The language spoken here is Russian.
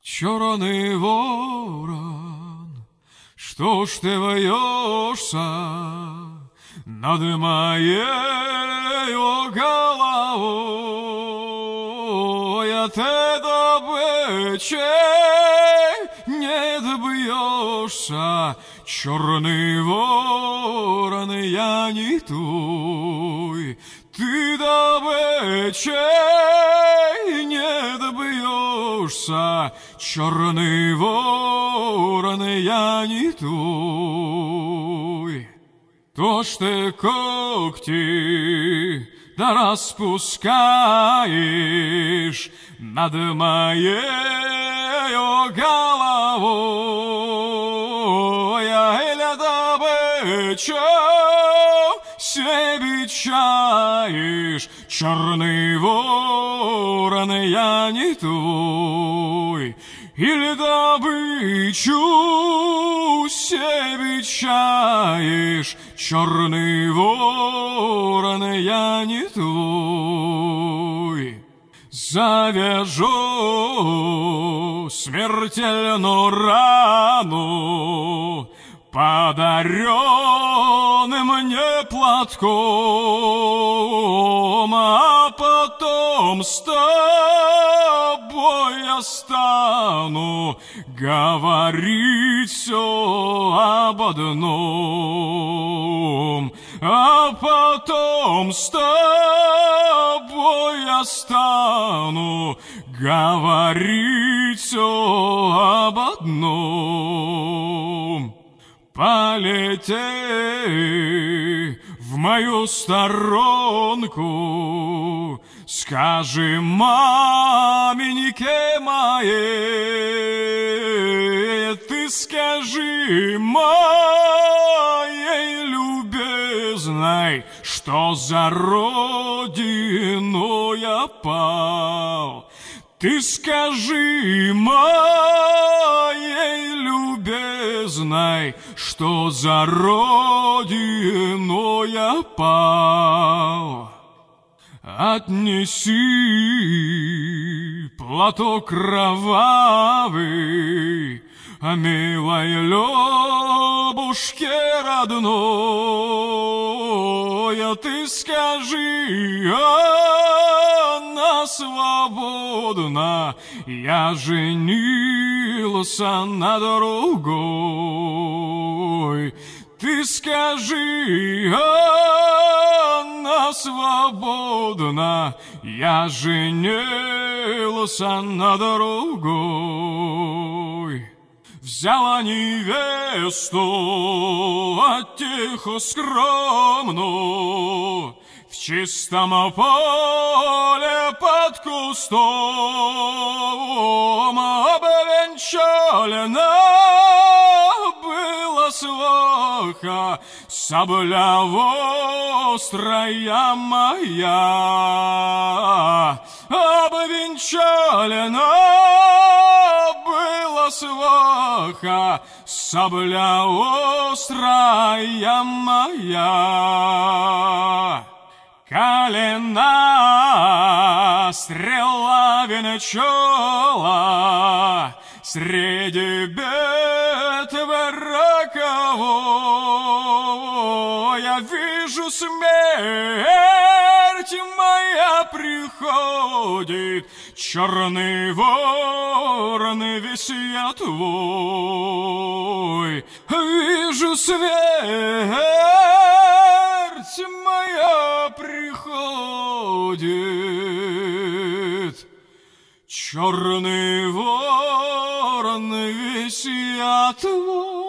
Черный ворон, что ж ты вьешься над моей головой? От добычи не добьешься, черный ворон, я не твой. Ты добычи не добьешься, черный ворон, я не твой. То, что ты когти да распускаешь над моей головой, или добычу себе чаешь, черный ворон, я не твой. Или добычу себе чаешь, черный ворон, я не твой. Завяжу смертельную рану подаренным мне платком, а потом с тобой я стану говорить все об одном, а потом с тобой я стану говорить все об одном. Полети в мою сторонку, скажи маменьке моей, ты скажи моей любезной, что за родину я пал. Ты скажи моей любезной, что за родину я пал. Отнеси платок кровавый милой Любушке родной, а ты скажи, она свободна, я женился на другой. Ты скажи, она свободна, я женился на другой. Взяла невесту, тихо скромную, в чистом поле под кустом, обвенчалена была сваха, сабля острая моя, обвенчалена была сваха, сабля острая моя. Колена стрела венчала среди битвы роковой. Я вижу, смерть моя приходит, черный ворон, весь я твой. Вижу, смерть моя приходит, черный ворон, весь я твой.